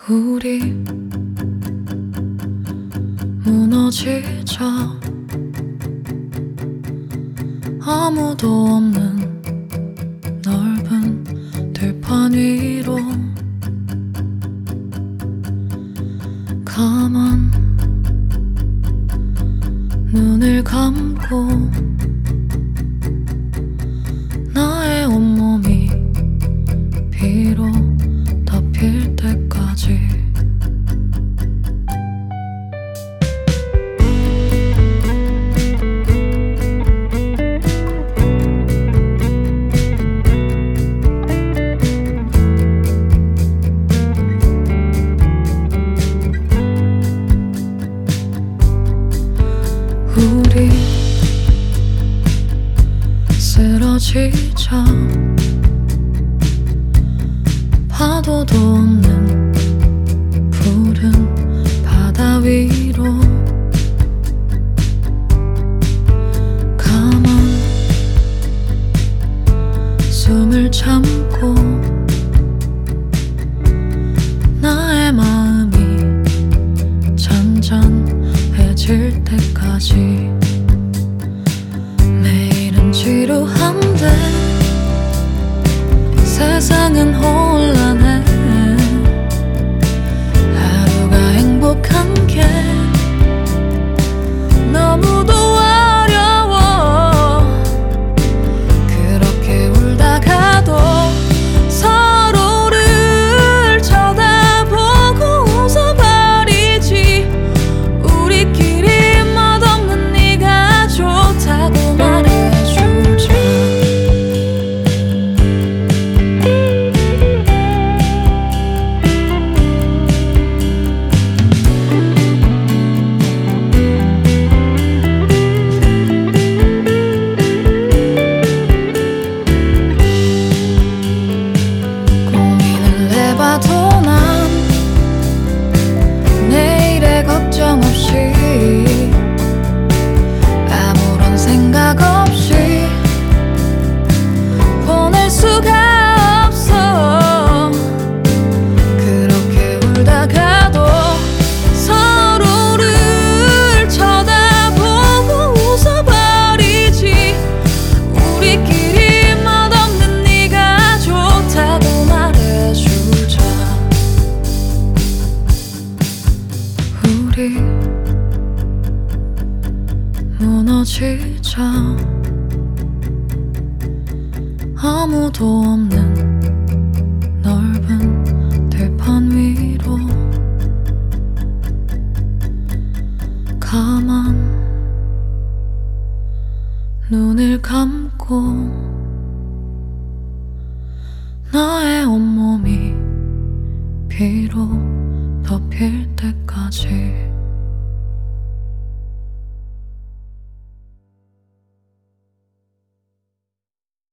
우리 무너지자. 아무도 없는 넓은 들판 위로 가만 눈을 감고 나의 온몸이 비로 덮일 때까지. 우리 쓰러지자. 파도도 없는 푸른 바다 위로 가만 숨을 참고 나의 마음이 잔잔해질 때까지. 매일은 지루한데 세상은 혼란해. 하루가 행복한 게 너무도 어려워. 그렇게 울다가도 서로를 쳐다보고 웃어버리지. 우리끼리 멋없는 네가 좋다고 말해주자. 고민을 해봐도 난 내일의 걱정 없이 아무런 생각 없이 보낼 수가 없어. 그렇게 울다가도 서로를 쳐다보고 웃어버리지. 우리끼리 멋없는 네가 좋다고 말해주자. 우리 무너지자. 아무도 없는 넓은 들판 위로 가만 눈을 감고 나의 온몸이 비로 덮일 때까지.